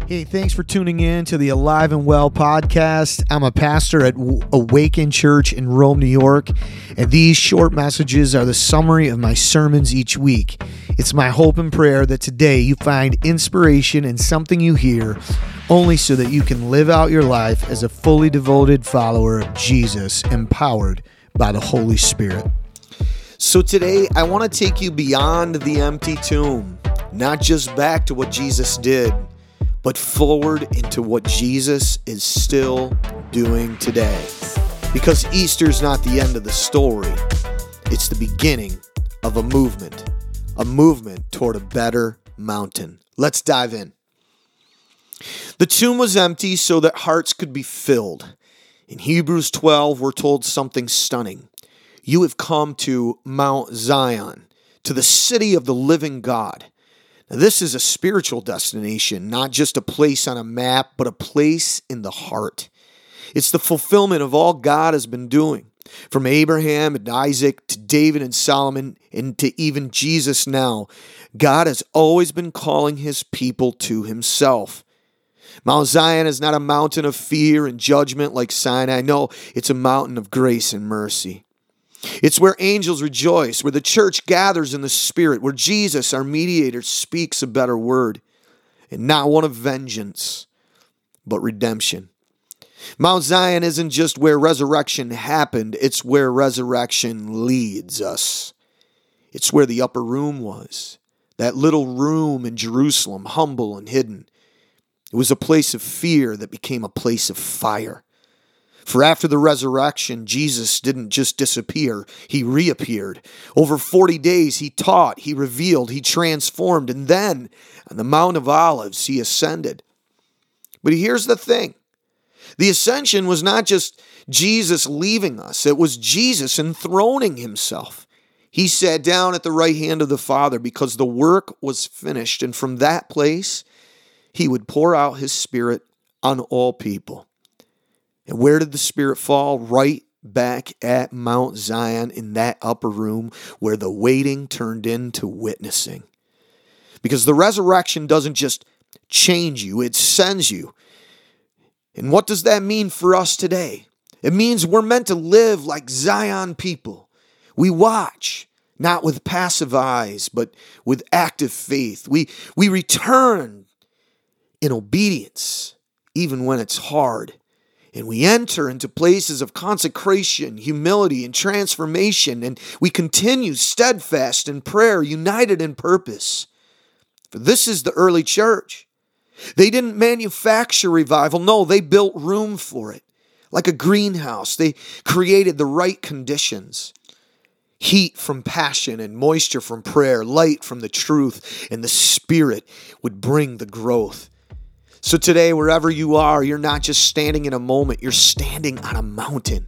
Hey, thanks for tuning in to the Alive and Well podcast. I'm a pastor at Awaken Church in Rome, New York, and these short messages are the summary of my sermons each week. It's my hope and prayer that today you find inspiration in something you hear, only so that you can live out your life as a fully devoted follower of Jesus, empowered by the Holy Spirit. So today, I want to take you beyond the empty tomb, not just back to what Jesus did, but forward into what Jesus is still doing today. Because Easter's not the end of the story, it's the beginning of a movement toward a better mountain. Let's dive in. The tomb was empty so that hearts could be filled. In Hebrews 12, we're told something stunning. You have come to Mount Zion, to the city of the living God. Now, this is a spiritual destination, not just a place on a map, but a place in the heart. It's the fulfillment of all God has been doing. From Abraham and Isaac to David and Solomon and to even Jesus now, God has always been calling his people to himself. Mount Zion is not a mountain of fear and judgment like Sinai. No, it's a mountain of grace and mercy. It's where angels rejoice, where the church gathers in the Spirit, where Jesus, our mediator, speaks a better word, and not one of vengeance, but redemption. Mount Zion isn't just where resurrection happened, it's where resurrection leads us. It's where the upper room was, that little room in Jerusalem, humble and hidden. It was a place of fear that became a place of fire. For after the resurrection, Jesus didn't just disappear, he reappeared. Over 40 days, he taught, he revealed, he transformed, and then on the Mount of Olives, he ascended. But here's the thing. The ascension was not just Jesus leaving us, it was Jesus enthroning himself. He sat down at the right hand of the Father because the work was finished, and from that place, he would pour out his Spirit on all people. And where did the Spirit fall? Right back at Mount Zion in that upper room where the waiting turned into witnessing. Because the resurrection doesn't just change you, it sends you. And what does that mean for us today? It means we're meant to live like Zion people. We watch, not with passive eyes, but with active faith. We return in obedience, even when it's hard. And we enter into places of consecration, humility, and transformation, and we continue steadfast in prayer, united in purpose. For this is the early church. They didn't manufacture revival. No, they built room for it. Like a greenhouse, they created the right conditions. Heat from passion and moisture from prayer, light from the truth, and the Spirit would bring the growth. So today, wherever you are, you're not just standing in a moment, you're standing on a mountain.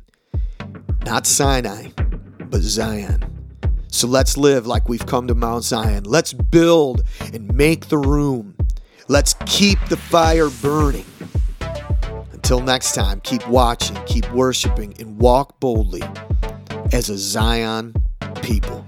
Not Sinai, but Zion. So let's live like we've come to Mount Zion. Let's build and make the room. Let's keep the fire burning. Until next time, keep watching, keep worshiping, and walk boldly as a Zion people.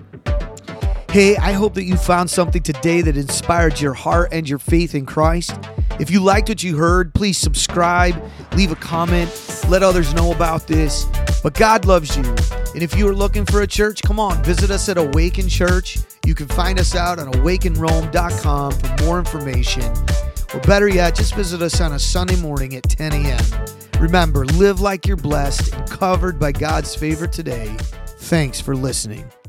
Hey, I hope that you found something today that inspired your heart and your faith in Christ. If you liked what you heard, please subscribe, leave a comment, let others know about this. But God loves you. And if you are looking for a church, come on, visit us at Awaken Church. You can find us out on awakenrome.com for more information. Or better yet, just visit us on a Sunday morning at 10 a.m. Remember, live like you're blessed and covered by God's favor today. Thanks for listening.